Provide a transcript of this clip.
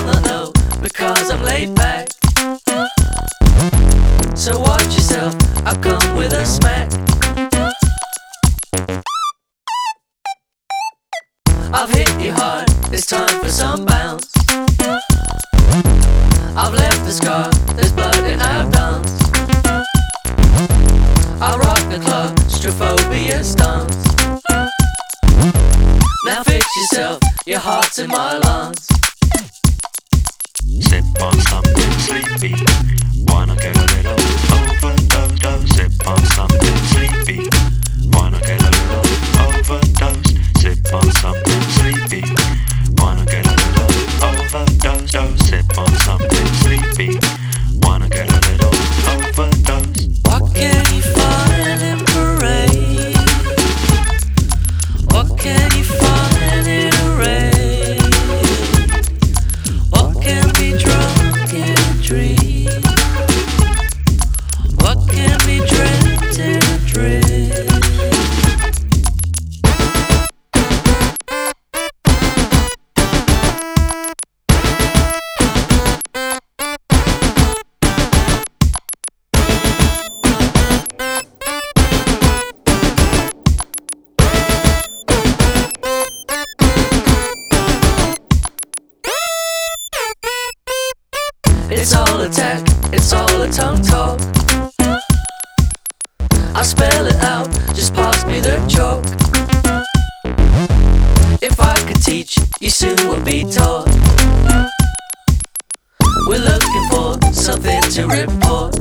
might not know because I'm laid back. So watch yourself, I come with a smack. I've hit you hard, it's time for some bounce. I've left the scar, there's blood in our dance. I rock the claustrophobia stance. Now fix yourself, your heart's in my lungs. Sip on something sleepy, wanna get a little overdose. Sip on something sleepy, wanna get a little overdose. Sip on something sleepy, wanna get a little overdose. Sip on something sleepy, wanna get a little overdose. What can you find in parade? What can you find in a raid? What can be drunk in a dream? What can be dreamt in a dream? It's all attack, it's all a tongue talk. I spell it out, just pass me the chalk. If I could teach, you soon would be taught. We're looking for something to report.